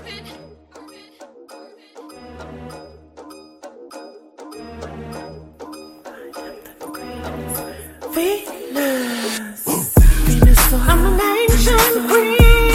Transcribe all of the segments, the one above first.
Venus. I'm an ancient queen.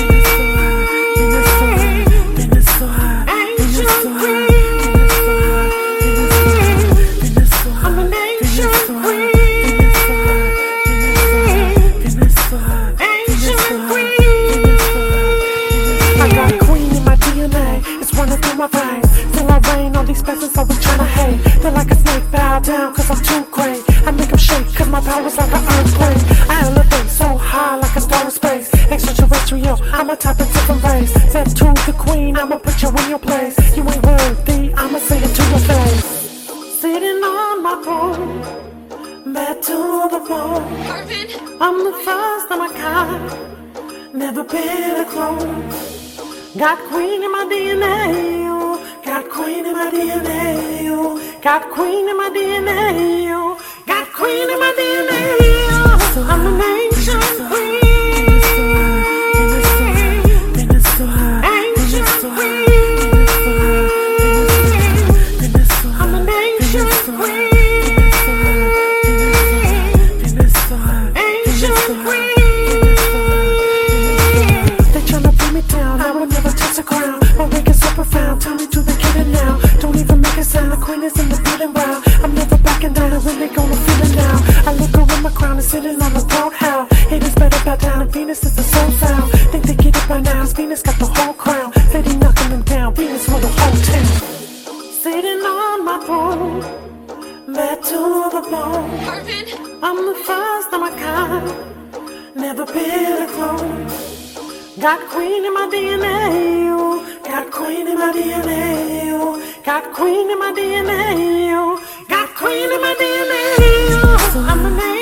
My veins, till I rain on these peasants always tryna hate. They're like a snake, bow down cause I'm too great. I make them shake cause my power's like an earthquake. I elevate so high like a star in space. Extraterrestrial, I'm a type of different race. Step to the queen, I'ma put you in your place. You ain't worthy, I'ma say it to your face. Sitting on my throne, back to the bone. I'm the first of my kind, never been a clone. Got queen in my DNA, oh. Got queen in my DNA, oh. Got queen in my DNA, oh. Got queen in my DNA, oh. I'm an ancient queen. Ancient queen. I'm an ancient queen. Ancient queen. My wake is so profound, tell me to the kid now. Don't even make a sound, the queen is in the building round. I'm never backing down, I really gonna feel it now. I look around my crown and sitting on the throne, how haters better bow down, and Venus is the soul sound. Think they get it by now, Venus got the whole crown. Steady knocking them down, Venus for the whole town. Sitting on my throne, back to the bone. I'm the first of my kind, never been a clone. Got queen in my DNA, oh. Got queen in my DNA, oh. Got queen in my DNA, oh. Got queen in my DNA, oh. I'm an